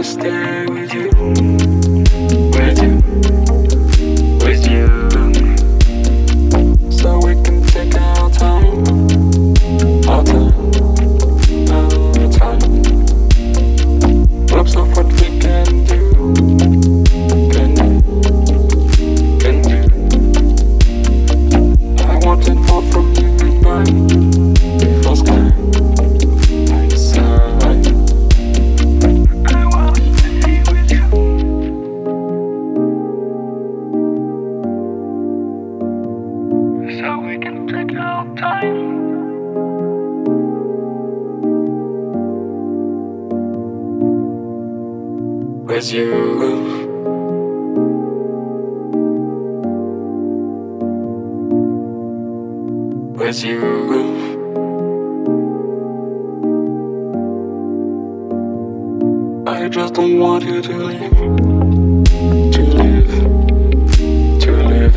stay with you, with you, with you. So we can take our time, our time, our time. Hopes of what we can do, can do, can do. I wanted more from you in my first sky. So we can take our time. With you, with you. I just don't want you to leave, to live, to live.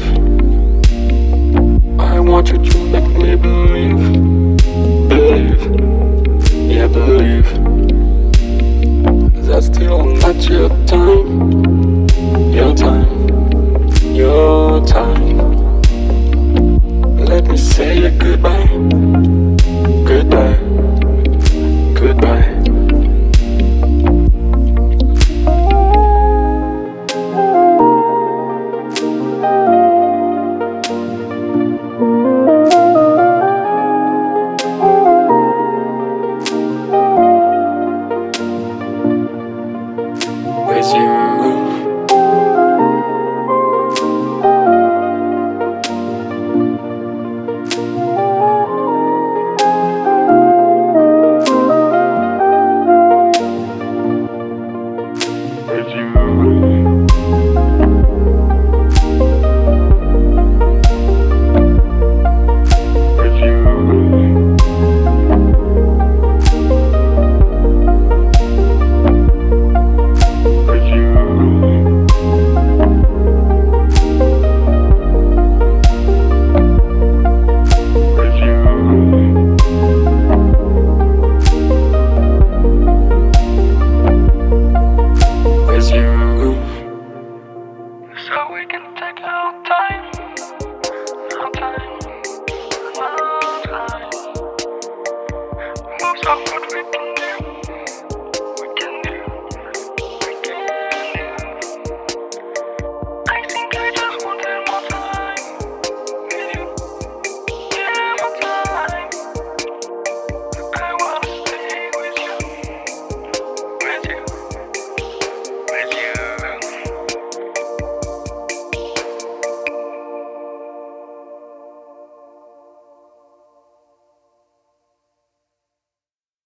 I want you to make me believe, believe, yeah, believe. That's still not your time, your time, your time. Let me say a goodbye, goodbye, goodbye. With you. With you.